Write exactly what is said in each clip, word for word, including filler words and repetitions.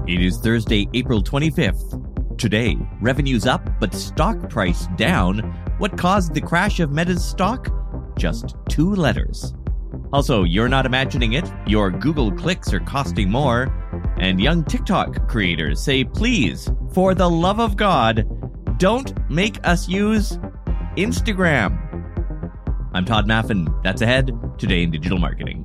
It is Thursday, April twenty-fifth. Today, revenues up, but stock price down. What caused the crash of Meta's stock? Just two letters. Also, you're not imagining it. Your Google clicks are costing more. And young TikTok creators say, please, for the love of God, don't make us use Instagram. I'm Todd Maffin. That's ahead today in digital marketing.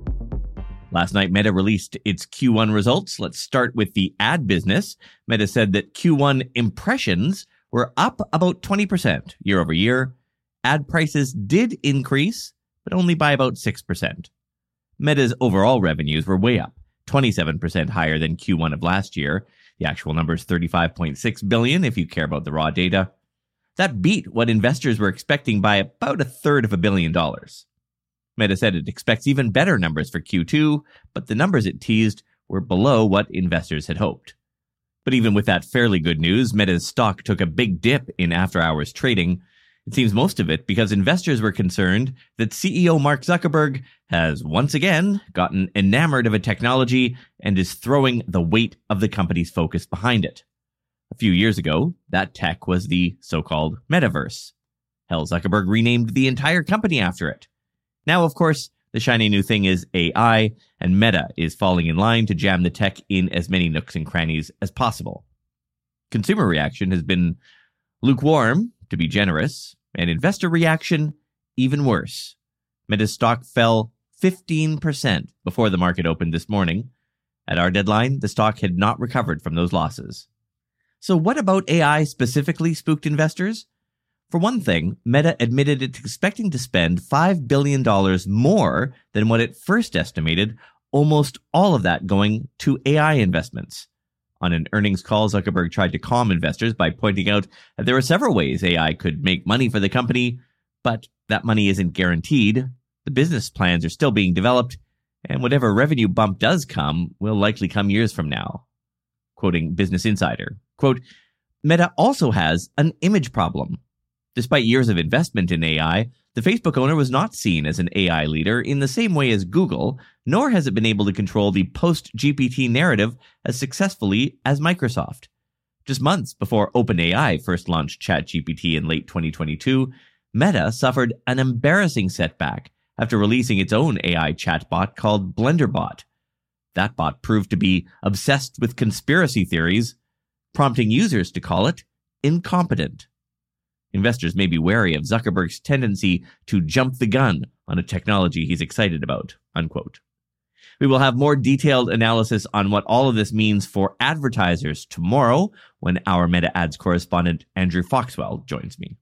Last night, Meta released its Q one results. Let's start with the ad business. Meta said that Q one impressions were up about twenty percent year over year. Ad prices did increase, but only by about six percent. Meta's overall revenues were way up, twenty-seven percent higher than Q one of last year. The actual number is thirty-five point six billion dollars if you care about the raw data. That beat what investors were expecting by about a third of a billion dollars. Meta said it expects even better numbers for Q two, but the numbers it teased were below what investors had hoped. But even with that fairly good news, Meta's stock took a big dip in after-hours trading. It seems most of it because investors were concerned that C E O Mark Zuckerberg has once again gotten enamored of a technology and is throwing the weight of the company's focus behind it. A few years ago, that tech was the so-called metaverse. Hell, Zuckerberg renamed the entire company after it. Now, of course, the shiny new thing is A I, and Meta is falling in line to jam the tech in as many nooks and crannies as possible. Consumer reaction has been lukewarm, to be generous, and investor reaction even worse. Meta's stock fell fifteen percent before the market opened this morning. At our deadline, the stock had not recovered from those losses. So what about A I specifically spooked investors? For one thing, Meta admitted it's expecting to spend five billion dollars more than what it first estimated, almost all of that going to A I investments. On an earnings call, Zuckerberg tried to calm investors by pointing out that there are several ways A I could make money for the company, but that money isn't guaranteed. The business plans are still being developed, and whatever revenue bump does come will likely come years from now. Quoting Business Insider, quote, Meta also has an image problem. Despite years of investment in A I, the Facebook owner was not seen as an A I leader in the same way as Google, nor has it been able to control the post-G P T narrative as successfully as Microsoft. Just months before OpenAI first launched ChatGPT in late twenty twenty-two, Meta suffered an embarrassing setback after releasing its own A I chatbot called BlenderBot. That bot proved to be obsessed with conspiracy theories, prompting users to call it incompetent. Investors may be wary of Zuckerberg's tendency to jump the gun on a technology he's excited about, unquote. We will have more detailed analysis on what all of this means for advertisers tomorrow when our Meta Ads correspondent Andrew Foxwell joins me.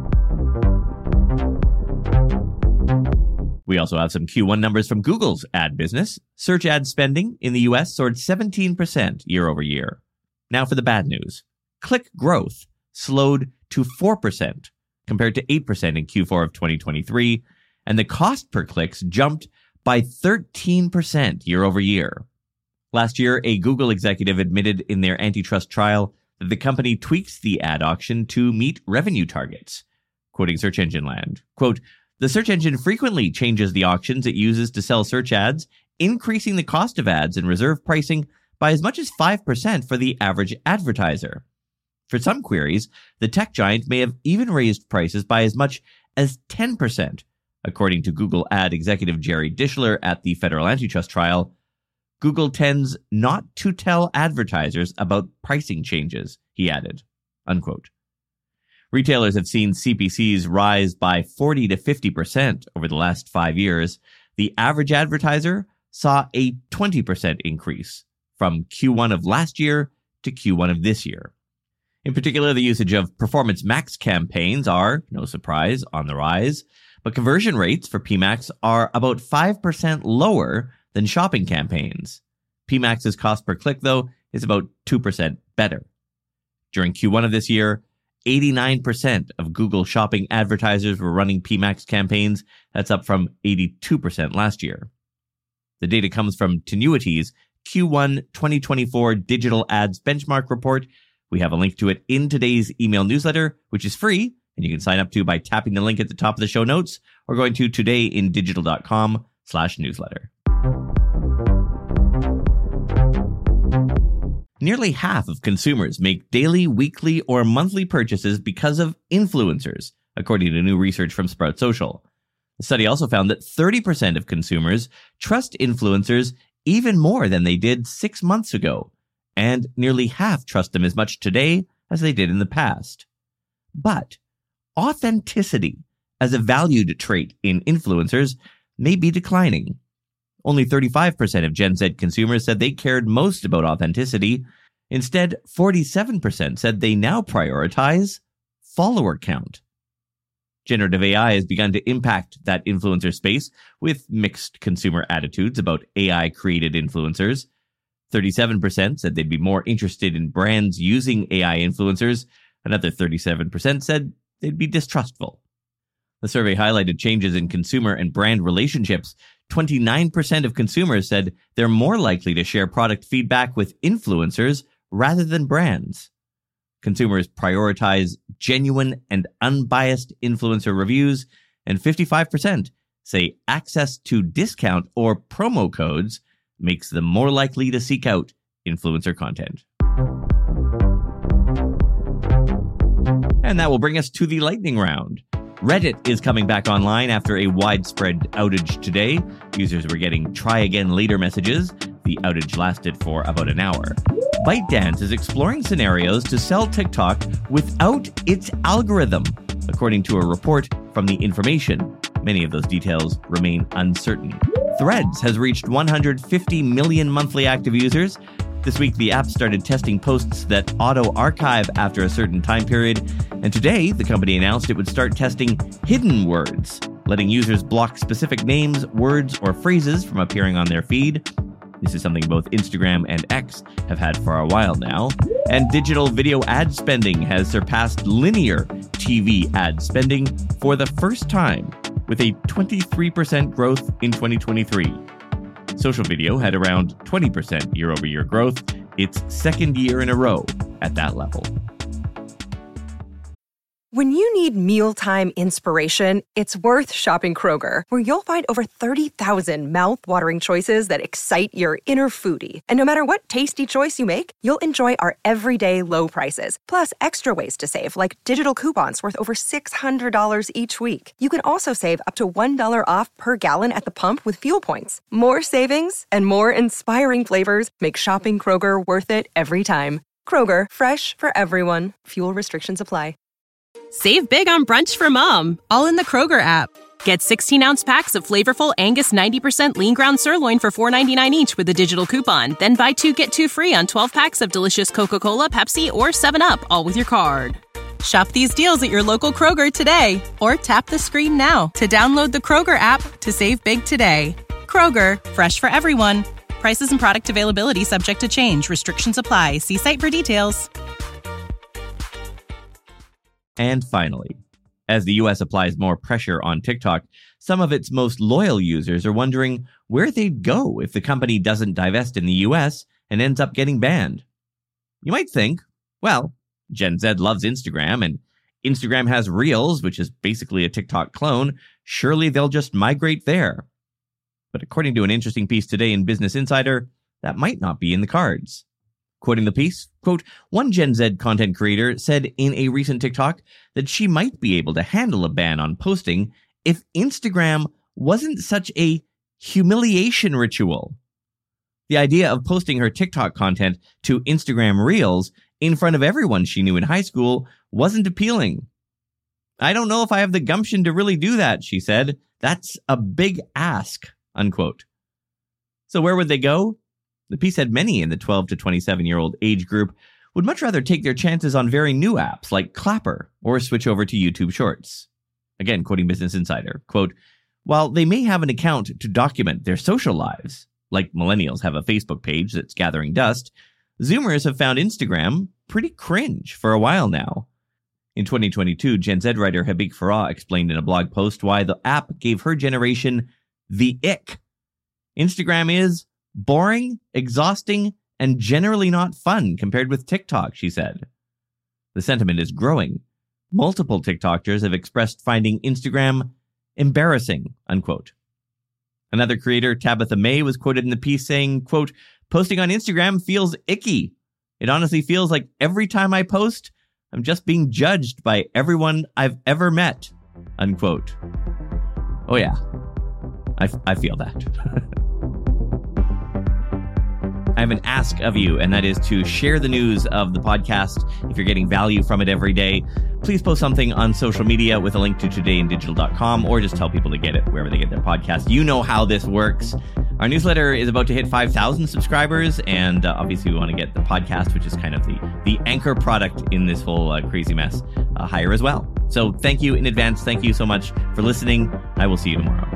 We also have some Q one numbers from Google's ad business. Search ad spending in the U S soared seventeen percent year over year. Now for the bad news. Click growth slowed to four percent compared to eight percent in Q four of twenty twenty-three, and the cost per clicks jumped by thirteen percent year over year. Last year, a Google executive admitted in their antitrust trial that the company tweaks the ad auction to meet revenue targets. Quoting Search Engine Land, quote, the search engine frequently changes the auctions it uses to sell search ads, increasing the cost of ads and reserve pricing by as much as five percent for the average advertiser. For some queries, the tech giant may have even raised prices by as much as ten percent, according to Google ad executive Jerry Dischler at the federal antitrust trial. Google tends not to tell advertisers about pricing changes, he added, unquote. Retailers have seen C P Cs rise by forty to fifty percent over the last five years. The average advertiser saw a twenty percent increase from Q one of last year to Q one of this year. In particular, the usage of Performance Max campaigns are, no surprise, on the rise, but conversion rates for P MAX are about five percent lower than shopping campaigns. P MAX's cost per click, though, is about two percent better. During Q one of this year, eighty-nine percent of Google shopping advertisers were running P MAX campaigns. That's up from eighty-two percent last year. The data comes from Tenuity's Q one twenty twenty-four Digital Ads Benchmark Report. We have a link to it in today's email newsletter, which is free, and you can sign up to by tapping the link at the top of the show notes or going to todayindigital.com slash newsletter. Nearly half of consumers make daily, weekly, or monthly purchases because of influencers, according to new research from Sprout Social. The study also found that thirty percent of consumers trust influencers even more than they did six months ago, and nearly half trust them as much today as they did in the past. But authenticity as a valued trait in influencers may be declining. Only thirty-five percent of Gen Z consumers said they cared most about authenticity. Instead, forty-seven percent said they now prioritize follower count. Generative A I has begun to impact that influencer space with mixed consumer attitudes about A I-created influencers. thirty-seven percent said they'd be more interested in brands using A I influencers. Another thirty-seven percent said they'd be distrustful. The survey highlighted changes in consumer and brand relationships. twenty-nine percent of consumers said they're more likely to share product feedback with influencers rather than brands. Consumers prioritize genuine and unbiased influencer reviews, and fifty-five percent say access to discount or promo codes makes them more likely to seek out influencer content. And that will bring us to the lightning round. Reddit is coming back online after a widespread outage today. Users were getting try again later messages. The outage lasted for about an hour. ByteDance is exploring scenarios to sell TikTok without its algorithm, according to a report from The Information. Many of those details remain uncertain. Threads has reached one hundred fifty million monthly active users. This week, the app started testing posts that auto-archive after a certain time period, and today, the company announced it would start testing hidden words, letting users block specific names, words, or phrases from appearing on their feed. This is something both Instagram and X have had for a while now. And digital video ad spending has surpassed linear T V ad spending for the first time, with a twenty-three percent growth in twenty twenty-three. Social video had around twenty percent year-over-year growth, its second year in a row at that level. When you need mealtime inspiration, it's worth shopping Kroger, where you'll find over thirty thousand mouth-watering choices that excite your inner foodie. And no matter what tasty choice you make, you'll enjoy our everyday low prices, plus extra ways to save, like digital coupons worth over six hundred dollars each week. You can also save up to one dollar off per gallon at the pump with fuel points. More savings and more inspiring flavors make shopping Kroger worth it every time. Kroger, fresh for everyone. Fuel restrictions apply. Save big on brunch for mom, all in the Kroger app. Get sixteen-ounce packs of flavorful Angus ninety percent lean ground sirloin for four ninety-nine each with a digital coupon. Then buy two, get two free on twelve packs of delicious Coca-Cola, Pepsi, or seven up, all with your card. Shop these deals at your local Kroger today, or tap the screen now to download the Kroger app to save big today. Kroger, fresh for everyone. Prices and product availability subject to change. Restrictions apply. See site for details. And finally, as the U S applies more pressure on TikTok, some of its most loyal users are wondering where they'd go if the company doesn't divest in the U S and ends up getting banned. You might think, well, Gen Z loves Instagram, and Instagram has Reels, which is basically a TikTok clone. Surely they'll just migrate there. But according to an interesting piece today in Business Insider, that might not be in the cards. Quoting the piece, quote, one Gen Z content creator said in a recent TikTok that she might be able to handle a ban on posting if Instagram wasn't such a humiliation ritual. The idea of posting her TikTok content to Instagram Reels in front of everyone she knew in high school wasn't appealing. I don't know if I have the gumption to really do that, she said. That's a big ask, unquote. So where would they go? The piece said many in the twelve to twenty-seven-year-old age group would much rather take their chances on very new apps like Clapper or switch over to YouTube Shorts. Again, quoting Business Insider, quote, while they may have an account to document their social lives, like millennials have a Facebook page that's gathering dust, Zoomers have found Instagram pretty cringe for a while now. In twenty twenty-two, Gen Z writer Habib Farah explained in a blog post why the app gave her generation the ick. Instagram is boring, exhausting, and generally not fun compared with TikTok, she said. The sentiment is growing. Multiple TikTokers have expressed finding Instagram embarrassing, unquote. Another creator, Tabitha May, was quoted in the piece saying, quote, posting on Instagram feels icky. It honestly feels like every time I post, I'm just being judged by everyone I've ever met, unquote. Oh yeah, I, I feel that. I have an ask of you, and that is to share the news of the podcast if you're getting value from it every day. Please post something on social media with a link to today in digital dot com, or just tell people to get it wherever they get their podcast. You know how this works. Our newsletter is about to hit five thousand subscribers, and uh, obviously we want to get the podcast, which is kind of the, the anchor product in this whole uh, crazy mess, uh, higher as well. So thank you in advance. Thank you so much for listening. I will see you tomorrow.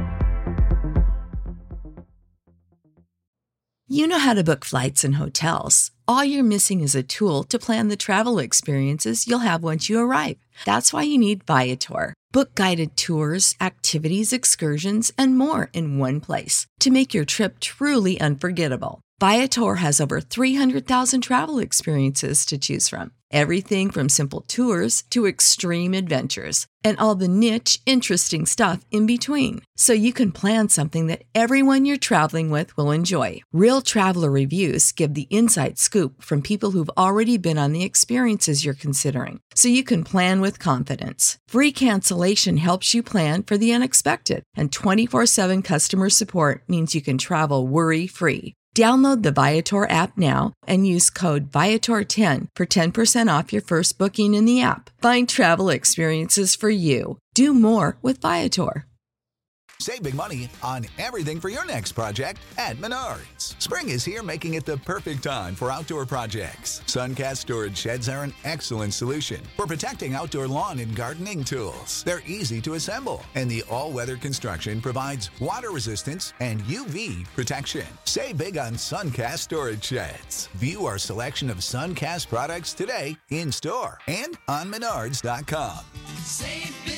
You know how to book flights and hotels. All you're missing is a tool to plan the travel experiences you'll have once you arrive. That's why you need Viator. Book guided tours, activities, excursions, and more in one place to make your trip truly unforgettable. Viator has over three hundred thousand travel experiences to choose from. Everything from simple tours to extreme adventures and all the niche, interesting stuff in between. So you can plan something that everyone you're traveling with will enjoy. Real traveler reviews give the inside scoop from people who've already been on the experiences you're considering. So you can plan with confidence. Free cancellation helps you plan for the unexpected. And twenty-four seven customer support means you can travel worry-free. Download the Viator app now and use code Viator ten for ten percent off your first booking in the app. Find travel experiences for you. Do more with Viator. Save big money on everything for your next project at Menards. Spring is here, making it the perfect time for outdoor projects. Suncast storage sheds are an excellent solution for protecting outdoor lawn and gardening tools. They're easy to assemble, and the all-weather construction provides water resistance and U V protection. Save big on Suncast storage sheds. View our selection of Suncast products today in store and on Menards dot com. Save big.